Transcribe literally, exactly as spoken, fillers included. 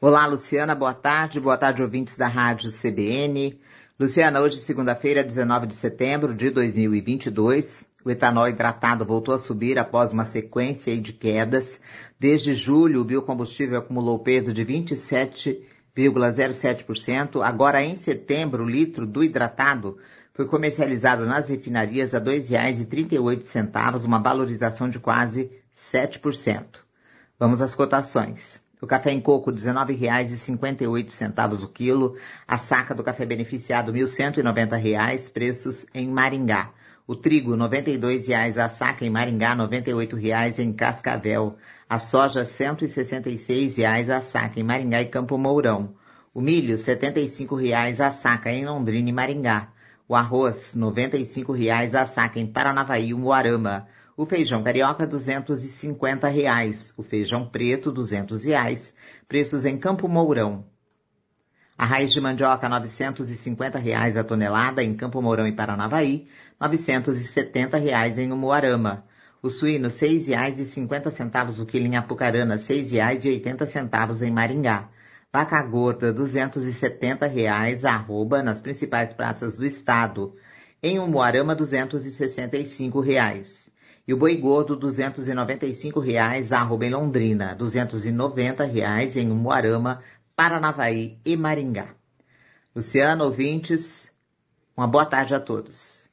Olá, Luciana, boa tarde. Boa tarde, ouvintes da Rádio C B N. Luciana, hoje, segunda-feira, dezenove de setembro de dois mil e vinte e dois, o etanol hidratado voltou a subir após uma sequência de quedas. Desde julho, o biocombustível acumulou perda de vinte e sete vírgula zero sete por cento. Agora, em setembro, o litro do hidratado foi comercializado nas refinarias a dois reais e trinta e oito centavos, uma valorização de quase sete por cento. Vamos às cotações. O café em coco, dezenove reais e cinquenta e oito centavos o quilo. A saca do café beneficiado, mil cento e noventa reais, preços em Maringá. O trigo, noventa e dois reais a saca em Maringá, noventa e oito reais em Cascavel. A soja, cento e sessenta e seis reais a saca em Maringá e Campo Mourão. O milho, setenta e cinco reais a saca em Londrina e Maringá. O arroz, noventa e cinco reais a saca em Paranavaí e Umuarama. O feijão carioca, duzentos e cinquenta reais. O feijão preto, duzentos reais. Preços em Campo Mourão. A raiz de mandioca, novecentos e cinquenta reais a tonelada em Campo Mourão e Paranavaí. novecentos e setenta reais em Umuarama. O suíno, seis reais e cinquenta centavos o quilo em Apucarana. seis reais e oitenta centavos em Maringá. Vaca gorda, duzentos e setenta reais arroba nas principais praças do estado. Em Umuarama, duzentos e sessenta e cinco reais. E o boi gordo, duzentos e noventa e cinco reais, arroba em Londrina, duzentos e noventa reais em Umuarama, Paranavaí e Maringá. Luciano, ouvintes, uma boa tarde a todos.